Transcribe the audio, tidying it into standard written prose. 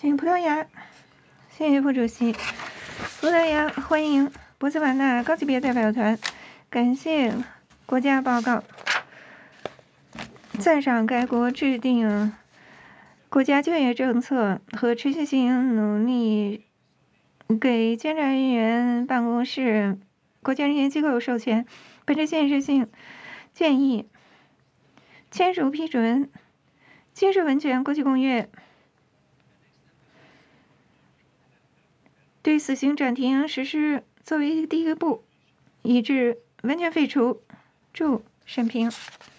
欢迎葡萄牙，谢谢副主席。葡萄牙欢迎博茨瓦纳高级别代表团，感谢国家报告，赞赏该国制定国家就业政策和持续性努力，给监察人员办公室、国家人员机构授权，本着现实性建议，签署批准金氏文权国际公约。对死刑暂停实施作为第一个步，以致完全废除。祝审评。